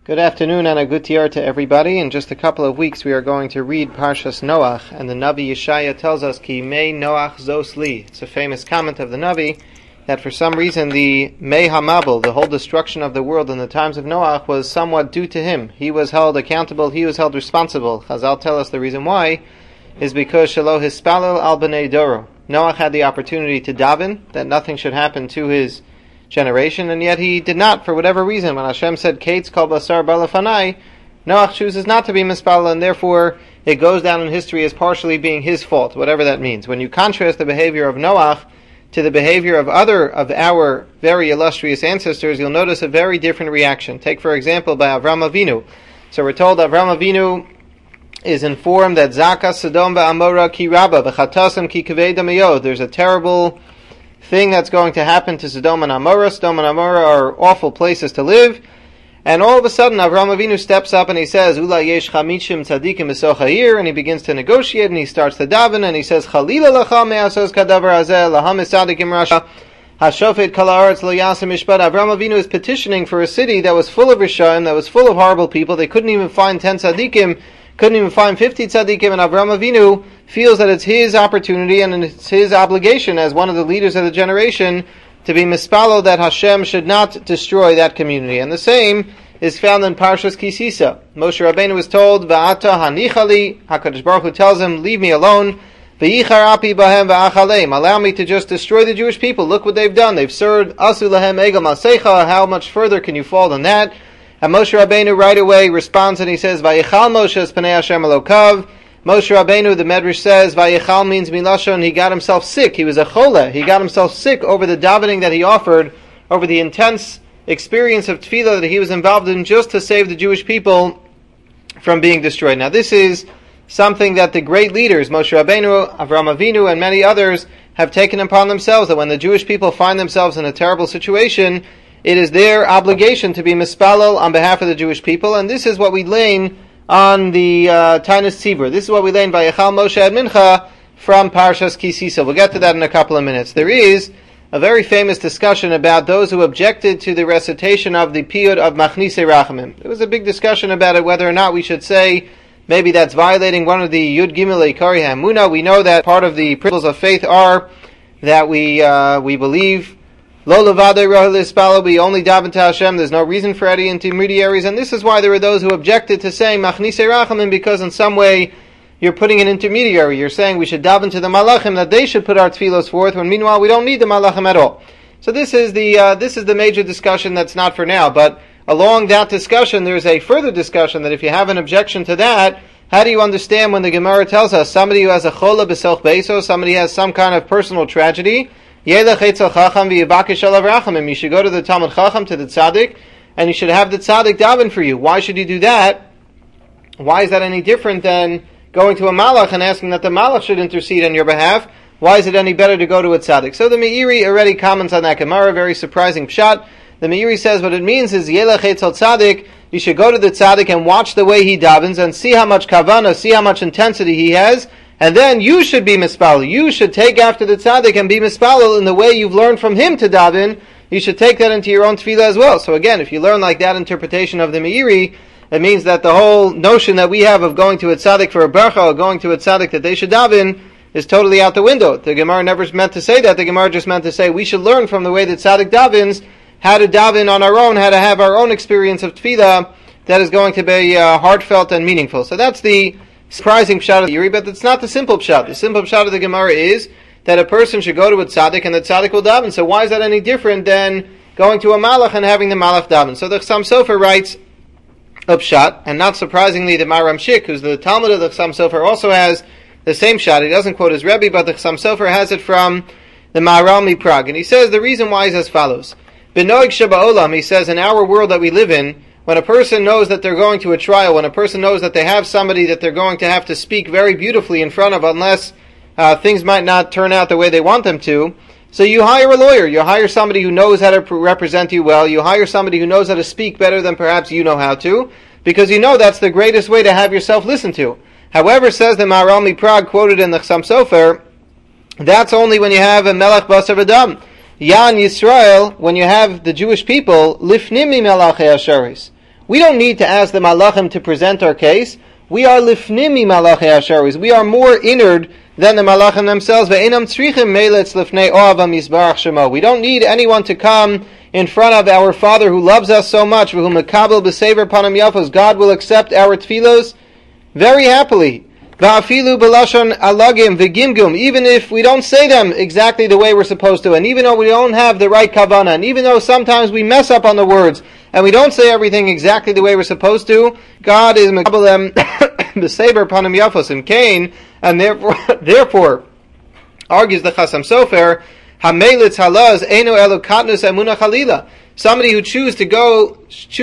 Good afternoon and a good year to everybody. In just a couple of weeks we are going to read Parshas Noach, and the Navi Yeshaya tells us, Ki mei Noach zos li. It's a famous comment of the Navi that for some reason the Mei HaMabel, the whole destruction of the world in the times of Noach, was somewhat due to him. He was held accountable, he was held responsible. Chazal tell us the reason why is because Shelo Hispalel al Bnei Doro. Noach had the opportunity to daven, that nothing should happen to his generation, and yet he did not, for whatever reason. When Hashem said, Kates kol basar balafanai, Noach chooses not to be mispalel, and therefore it goes down in history as partially being his fault, whatever that means. When you contrast the behavior of Noach to the behavior of other of our very illustrious ancestors, you'll notice a very different reaction. Take, for example, by Avram Avinu. So we're told Avram Avinu is informed that Zaka Sodom va'Amora ki rabba v'chatasam ki kavei damayod. There's a terrible thing that's going to happen to Sodom and Amorah. Sodom and Amorah are awful places to live. And all of a sudden, Avraham Avinu steps up and he says, Ula yesh chamishim tzadikim b'soch ha'ir, and he begins to negotiate, and he starts to daven, and he says, Chalila lacha me'asos kadavar hazeh, laham tzadikim rasha, hashofet kol haaretz lo yasem mishpat. Avraham Avinu is petitioning for a city that was full of Rishaim, that was full of horrible people. They couldn't even find 10 tzadikim, couldn't even find 50 tzaddikim, and Avraham Avinu feels that it's his opportunity and it's his obligation as one of the leaders of the generation to be mispalo that Hashem should not destroy that community. And the same is found in Parshas Kisisa. Moshe Rabbeinu was told, Va'ata hanichali, HaKadosh Baruch Hu tells him, leave me alone, V'yichar api bahem va'achaleim, allow me to just destroy the Jewish people. Look what they've done. They've served asu lahem egel masecha. How much further can you fall than that? And Moshe Rabbeinu right away responds and he says, Vayichal Moshe es Pnei Hashem Elokav. Moshe Rabbeinu, the Medrash says, Vayichal means milashon, he got himself sick. He was a chole. He got himself sick over the davening that he offered, over the intense experience of tefillah that he was involved in just to save the Jewish people from being destroyed. Now this is something that the great leaders, Moshe Rabbeinu, Avraham Avinu, and many others have taken upon themselves, that when the Jewish people find themselves in a terrible situation, it is their obligation to be mispalel on behalf of the Jewish people, and this is what we learn on the Tainus Tzibur. This is what we learn by Yechal Moshe ad Mincha from Parshas Kisisa. We'll get to that in a couple of minutes. There is a very famous discussion about those who objected to the recitation of the Piyut of Machnise Rachamim. There was a big discussion about it, whether or not we should say maybe that's violating one of the Yud Gimel Ikari HaEmunah. We know that part of the principles of faith are that we believe Lo levadei roh lispalo, we only daven to Hashem, there's no reason for any intermediaries, and this is why there were those who objected to saying Machnise Rachamim, because in some way you're putting an intermediary. You're saying we should daven to the Malachim, that they should put our tefillos forth, when meanwhile we don't need the Malachim at all. So this is the major discussion that's not for now, but along that discussion there's a further discussion that if you have an objection to that, how do you understand when the Gemara tells us somebody who has a chola b'selch beiso, somebody has some kind of personal tragedy, you should go to the Talmud Chacham, to the Tzaddik, and you should have the Tzaddik daven for you. Why should you do that? Why is that any different than going to a Malach and asking that the Malach should intercede on your behalf? Why is it any better to go to a Tzaddik? So the Meiri already comments on that Gemara, very surprising pshat. The Meiri says what it means is, Yelech etzel Tzaddik, you should go to the Tzaddik and watch the way he davens and see how much kavana, see how much intensity he has, and then you should be mispalel. You should take after the tzaddik and be mispalel in the way you've learned from him to daven. You should take that into your own tefillah as well. So again, if you learn like that interpretation of the Meiri, it means that the whole notion that we have of going to a tzaddik for a bracha or going to a tzaddik that they should daven is totally out the window. The Gemara never meant to say that. The Gemara just meant to say we should learn from the way that tzaddik davens, how to daven on our own, how to have our own experience of tefillah that is going to be heartfelt and meaningful. So that's the surprising pshat of the Yuri, but it's not the simple pshat. The simple pshat of the Gemara is that a person should go to a tzaddik and the tzaddik will daven. So why is that any different than going to a malach and having the malach daven? So the Chassam Sofer writes a pshat, and not surprisingly the Maharam Shik, who's the Talmud of the Chassam Sofer, also has the same pshat. He doesn't quote his Rebbe, but the Chassam Sofer has it from the Maharal Miprag. And he says the reason why is as follows. B'noig sheba'olam, he says, in our world that we live in, when a person knows that they're going to a trial, when a person knows that they have somebody that they're going to have to speak very beautifully in front of, unless things might not turn out the way they want them to, so you hire a lawyer, you hire somebody who knows how to represent you well, you hire somebody who knows how to speak better than perhaps you know how to, because you know that's the greatest way to have yourself listened to. However, says the Maharal Miprag, quoted in the Chassam Sofer, that's only when you have a Melech Basar V'Dam. Yan Yisrael, when you have the Jewish people, Lifnimi Melachei Hasharis. We don't need to ask the malachim to present our case. We are lifnimi malachei hasharis. We are more innard than the malachim themselves. Ve'enam tzrichim meletz lifnei oavam yisbarach shemo. We don't need anyone to come in front of our Father who loves us so much. V'hu mekabel b'sever panam yafos. God will accept our tefillos very happily. Va'afilu b'lashon alagim v'gimgum. Even if we don't say them exactly the way we're supposed to, and even though we don't have the right kavanah, and even though sometimes we mess up on the words, and we don't say everything exactly the way we're supposed to, God is mekabel them b'sever panam yafos in Cain, and therefore argues the Chasam Sofer, Hamelitz halaz eno elu katnus emuna chalila. Somebody who chooses to go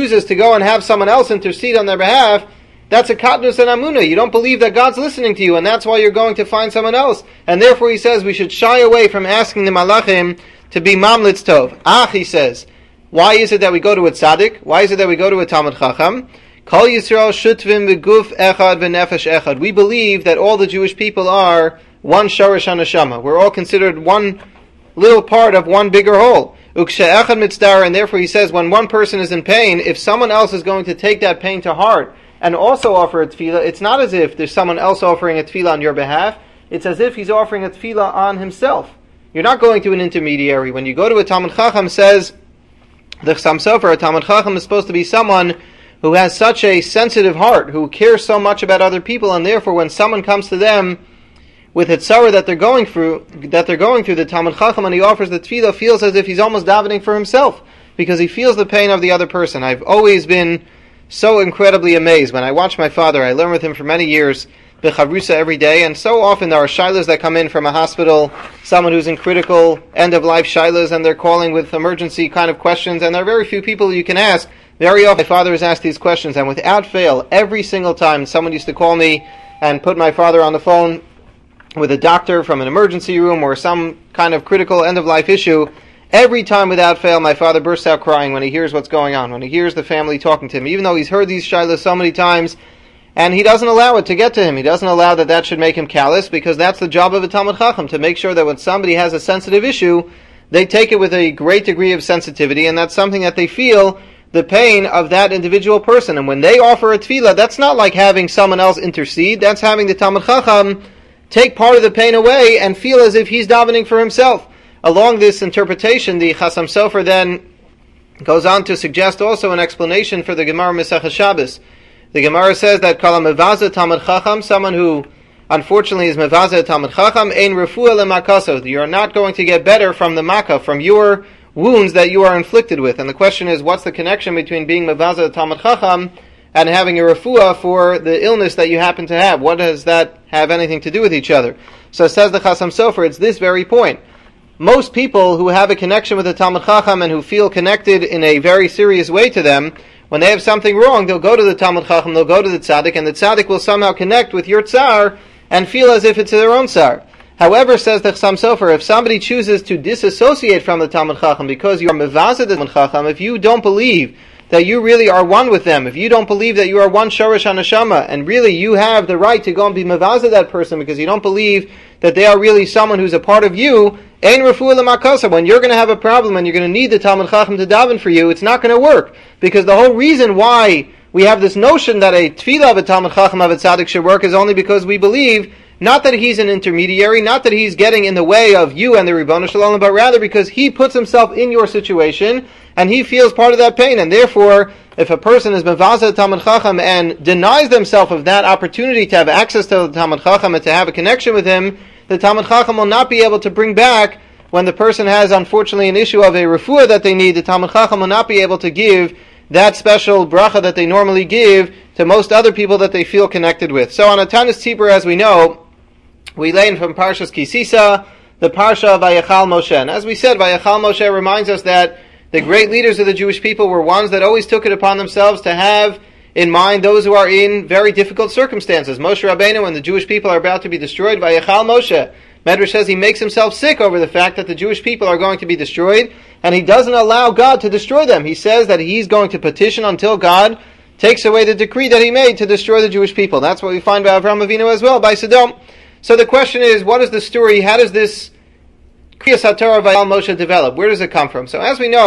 and have someone else intercede on their behalf, that's a katnus and amuna. You don't believe that God's listening to you, and that's why you're going to find someone else. And therefore he says we should shy away from asking the malachim to be mamlitz tov. He says, why is it that we go to a tzaddik? Why is it that we go to a Talmud Chacham? Kol Yisrael shutvim v'guf echad v'nefesh echad. We believe that all the Jewish people are one shorish haneshama. We're all considered one little part of one bigger whole. Ukshe echad mitzdar, and therefore he says when one person is in pain, if someone else is going to take that pain to heart and also offer a tefillah, it's not as if there's someone else offering a tefillah on your behalf. It's as if he's offering a tefillah on himself. You're not going to an intermediary. When you go to a Talmud Chacham, says the Chasam Sofer, a Talmud Chacham is supposed to be someone who has such a sensitive heart, who cares so much about other people, and therefore when someone comes to them with a tzara that they're going through, the Talmud Chacham, and he offers the tefillah, feels as if he's almost davening for himself, because he feels the pain of the other person. I've always been so incredibly amazed. When I watch my father, I learn with him for many years, b'chavrusa every day, and so often there are shilas that come in from a hospital, someone who's in critical end-of-life shilas, and they're calling with emergency kind of questions, and there are very few people you can ask. Very often my father has asked these questions, and without fail, every single time someone used to call me and put my father on the phone with a doctor from an emergency room or some kind of critical end-of-life issue, every time without fail my father bursts out crying when he hears what's going on, when he hears the family talking to him, even though he's heard these shilas so many times, and he doesn't allow it to get to him. He doesn't allow that should make him callous, because that's the job of a Talmud Chacham, to make sure that when somebody has a sensitive issue, they take it with a great degree of sensitivity, and that's something that they feel the pain of that individual person. And when they offer a tefillah, that's not like having someone else intercede, that's having the Talmud Chacham take part of the pain away and feel as if he's davening for himself. Along this interpretation, the Chasam Sofer then goes on to suggest also an explanation for the Gemara Masechah Shabbos. The Gemara says that Kala Mevaza Talmud Chacham, someone who unfortunately is Mevaza Talmud Chacham, Ein Refuah Lemakaso. You are not going to get better from the Makkah, from your wounds that you are inflicted with. And the question is, what's the connection between being Mevaza Talmud Chacham and having a refuah for the illness that you happen to have? What does that have anything to do with each other? So says the Chasam Sofer, it's this very point. Most people who have a connection with the Talmud Chacham and who feel connected in a very serious way to them, when they have something wrong, they'll go to the Talmud Chacham, they'll go to the Tzaddik, and the Tzaddik will somehow connect with your Tsar and feel as if it's their own Tsar. However, says the Chasam Sofer, if somebody chooses to disassociate from the Talmud Chacham because you are Mevazed the Talmud Chacham, if you don't believe that you really are one with them, if you don't believe that you are one Shorish HaNeshama, and really you have the right to go and be Mevazed that person because you don't believe that they are really someone who's a part of you, Ein Refuah L'Makasa, when you're going to have a problem and you're going to need the Talmud Chacham to daven for you, it's not going to work. Because the whole reason why we have this notion that a tefillah of a Talmud Chacham of a tzaddik should work is only because we believe not that he's an intermediary, not that he's getting in the way of you and the Ribono Shel Olam, but rather because he puts himself in your situation and he feels part of that pain. And therefore, if a person is Mevazeh Talmud Chacham and denies themselves of that opportunity to have access to the Talmud Chacham and to have a connection with him, the Talmud Chacham will not be able to bring back, when the person has unfortunately an issue of a refuah that they need, the Talmud Chacham will not be able to give that special bracha that they normally give to most other people that they feel connected with. So on a Tanis Tzibur, as we know, we learn from Parshas Kisisa, the Parsha of Vayachal Moshe. And as we said, Vayachal Moshe reminds us that the great leaders of the Jewish people were ones that always took it upon themselves to have in mind those who are in very difficult circumstances. Moshe Rabbeinu, when the Jewish people are about to be destroyed, Vayachal Moshe, Medrash says he makes himself sick over the fact that the Jewish people are going to be destroyed, and he doesn't allow God to destroy them. He says that he's going to petition until God takes away the decree that he made to destroy the Jewish people. That's what we find by Avraham Avinu as well, by Sodom. So the question is, what is the story? How does this Kriyas HaTorah Vayal Moshe develop? Where does it come from? So as we know,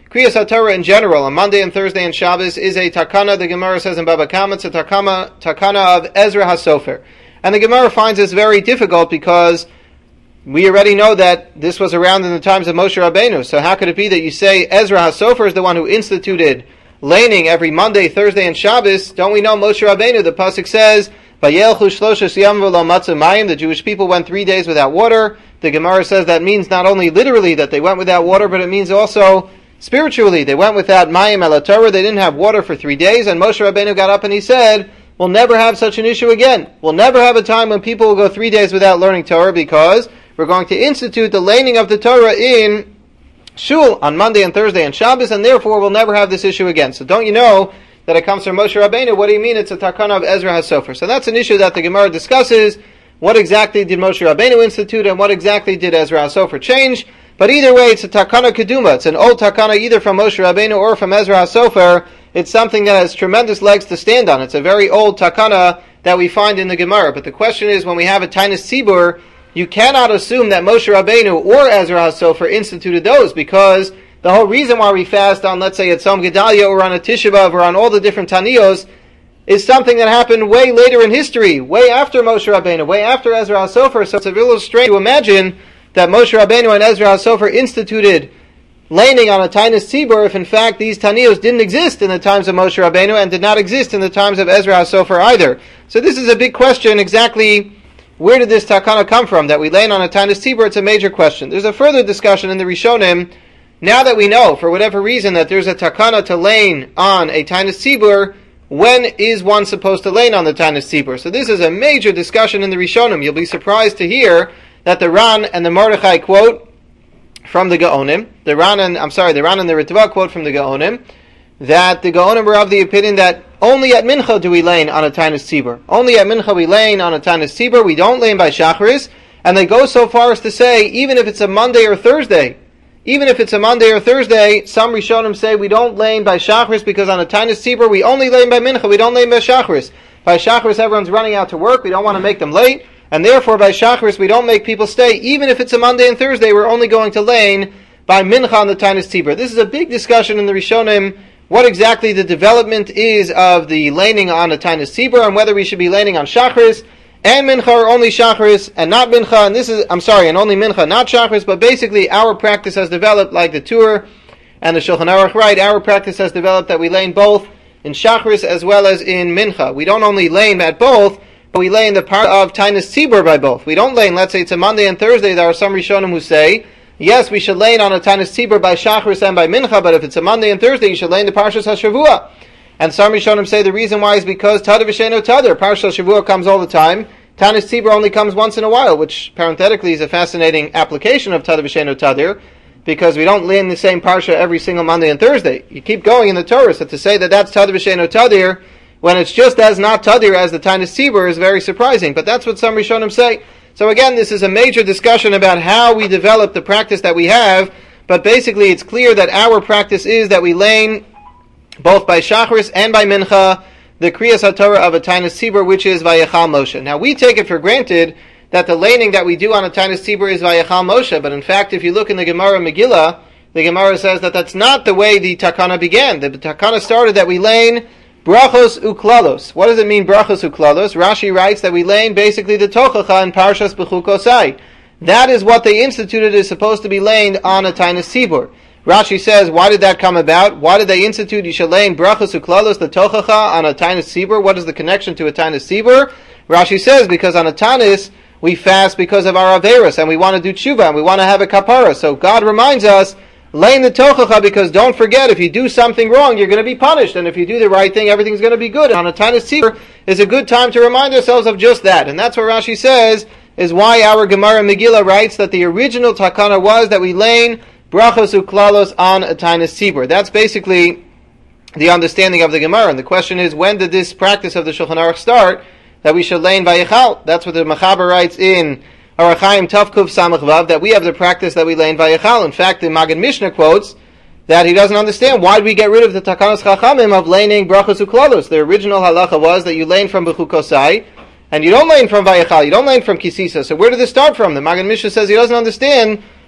Kriyas HaTorah in general, on Monday and Thursday and Shabbos, is a takana, the Gemara says in Baba Kama, it's a takana of Ezra HaSofer. And the Gemara finds this very difficult because we already know that this was around in the times of Moshe Rabbeinu. So how could it be that you say Ezra HaSofer is the one who instituted laning every Monday, Thursday, and Shabbos? Don't we know Moshe Rabbeinu? The pasuk says, "Vayelchu shloshes yam v'lo matzah mayim." The Jewish people went 3 days without water. The Gemara says that means not only literally that they went without water, but it means also spiritually. They went without mayim ala Torah. They didn't have water for 3 days. And Moshe Rabbeinu got up and he said, "We'll never have such an issue again. We'll never have a time when people will go 3 days without learning Torah because we're going to institute the laning of the Torah in Shul on Monday and Thursday and Shabbos, and therefore we'll never have this issue again." So don't you know that it comes from Moshe Rabbeinu? What do you mean it's a takana of Ezra HaSofer? So that's an issue that the Gemara discusses. What exactly did Moshe Rabbeinu institute, and what exactly did Ezra HaSofer change? But either way, it's a takana keduma. It's an old takana either from Moshe Rabbeinu or from Ezra HaSofer. It's something that has tremendous legs to stand on. It's a very old takana that we find in the Gemara. But the question is, when we have a Tainus Tzibur, you cannot assume that Moshe Rabbeinu or Ezra HaSofer instituted those, because the whole reason why we fast on, let's say, at Tzom Gedalia or on a Tisha B'Av or on all the different Taniyos is something that happened way later in history, way after Moshe Rabbeinu, way after Ezra HaSofer. So it's a little strange to imagine that Moshe Rabbeinu and Ezra HaSofer instituted laning on a Tainus Tzibur if in fact these Taniyos didn't exist in the times of Moshe Rabbeinu and did not exist in the times of Ezra HaSofer either. So this is a big question, exactly where did this takana come from, that we lane on a Tainus Tzibur? It's a major question. There's a further discussion in the Rishonim. Now that we know, for whatever reason, that there's a takana to lane on a Tainus Tzibur, when is one supposed to lane on the Tainus Tzibur? So this is a major discussion in the Rishonim. You'll be surprised to hear that the Ran and the Mordechai quote from the Gaonim, the Ran and the Ritva quote from the Gaonim, that the Gaonim were of the opinion that only at Mincha do we lane on a Tainus Tzibur. Only at Mincha we lane on a Tainus Tzibur. We don't lane by Shacharis. And they go so far as to say, even if it's a Monday or Thursday, some Rishonim say we don't lane by Shacharis because on a Tainus Tzibur we only lane by Mincha, we don't lane by Shacharis. By Shacharis everyone's running out to work, we don't want to make them late, and therefore by Shacharis we don't make people stay. Even if it's a Monday and Thursday, we're only going to lane by Mincha on the Tainus Tzibur. This is a big discussion in the Rishonim, what exactly the development is of the laning on a Tainus Tzibur, and whether we should be laning on Shacharis and Mincha, or only Shacharis and not Mincha, and only Mincha, not Shacharis. But basically our practice has developed, like the Tur and the Shulchan Aruch write, our practice has developed that we lane both in Shacharis as well as in Mincha. We don't only lane at both, but we lane the part of Tainus Tzibur by both. We don't lane, let's say it's a Monday and Thursday, there are some Rishonim who say, yes, we should lane on a Tainus Tzibur by Shacharis and by Mincha, but if it's a Monday and Thursday, you should lane the Parshas HaShavua. And some Rishonim say the reason why is because Tadar v'Sheino Tadar. Parshas HaShavua comes all the time. Tainus Tzibur only comes once in a while, which parenthetically is a fascinating application of Tadar v'Sheino Tadar, because we don't lane the same Parsha every single Monday and Thursday. You keep going in the Torah, so to say that that's Tadar v'Sheino Tadar, when it's just as not Tadir as the Tainus Tzibur, is very surprising. But that's what some Rishonim say. So again, this is a major discussion about how we develop the practice that we have, but basically it's clear that our practice is that we lane both by Shacharis and by Mincha, the Kriyas HaTorah of a Tainus Tzibur, which is Vayechal Moshe. Now we take it for granted that the laning that we do on a Tainus Tzibur is Vayechal Moshe, but in fact if you look in the Gemara Megillah, the Gemara says that that's not the way the Takana began. The Takana started that we lane Brachos uklalos. What does it mean, brachos uklalos? Rashi writes that we lane basically the tochacha in Parshas Bechukosai. That is what they instituted, is supposed to be laned on a Tainus Tzibur. Rashi says, why did that come about? Why did they institute you should lane brachos uklalos, the tochacha, on a Tainus Tzibur? What is the connection to a Tainus Tzibur? Rashi says, because on a Tainus, we fast because of our Averos, and we want to do tshuva, and we want to have a kapara. So God reminds us, lane the tochacha, because don't forget, if you do something wrong, you're going to be punished, and if you do the right thing, everything's going to be good. And on a Tainus Tzibur is a good time to remind ourselves of just that. And that's what Rashi says, is why our Gemara Megillah writes that the original takana was that we lane brachos uklalos on a Tainus Tzibur. That's basically the understanding of the Gemara. And the question is, when did this practice of the Shulchan Aruch start, that we should lane Vayechal? That's what the Mechaber writes in Orach Chaim Tavkuf Samach Vav, that we have the practice that we lane Vayechal. In fact, the Magen Mishnah quotes that he doesn't understand why we get rid of the Takanos Chachamim of laning brachos uklalos. The original halacha was that you lane from Bechukosai, and you don't lane from Vayechal, you don't lane from Kisisa. So where did this start from? The Magen Mishnah says he doesn't understand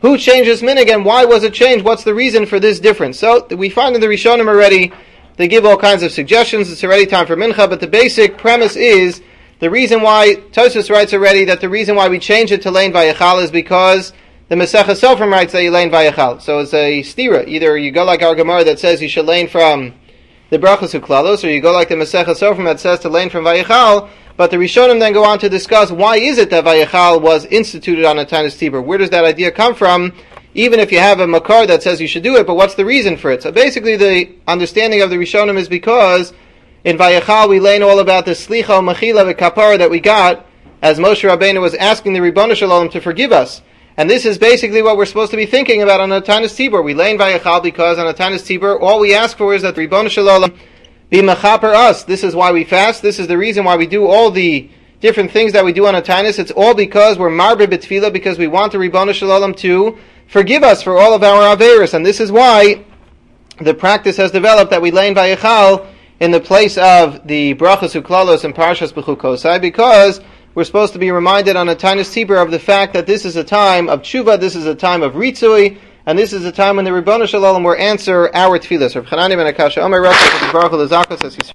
Who changed this minhag and why was it changed? What's the reason for this difference? So we find in the Rishonim already, they give all kinds of suggestions. It's already time for mincha, but the basic premise is the reason why, Tosfos writes already that the reason why we change it to Lein Vayechal is because the Masechah Sofrim writes that you Lein Vayechal. So it's a stira. Either you go like our Gemara that says you should Lein from the Brachos Uklalos, or you go like the Masechah Sofrim that says to Lein from Vayechal. But the Rishonim then go on to discuss why is it that Vayechal was instituted on a Tainus Tibur. Where does that idea come from? Even if you have a makar that says you should do it, but what's the reason for it? So basically the understanding of the Rishonim is because in Vayechal we learn all about the Slicha, Mechila, Kapara that we got as Moshe Rabbeinu was asking the Ribono Shel Olam to forgive us. And this is basically what we're supposed to be thinking about on a Tainus Tibur. We learn Vayechal because on a Tainus Tibur all we ask for is that the Ribono Shel Olam be mechaper us. This is why we fast. This is the reason why we do all the different things that we do on a Tainus. It's all because we're marbe b'tefillah, because we want the Ribono Shel Olam to forgive us for all of our averos. And this is why the practice has developed that we lein Vayechal in the place of the Brachos Uklalos and Parshas B'chukosai, because we're supposed to be reminded on a Tainus Tibur of the fact that this is a time of tshuva, this is a time of ritzui, and this is a time when the Ribono Shel Olam will answer our tefillas. Rav Chanani ben Akasha Omer Rav Baruch Hu L'Zakos, as he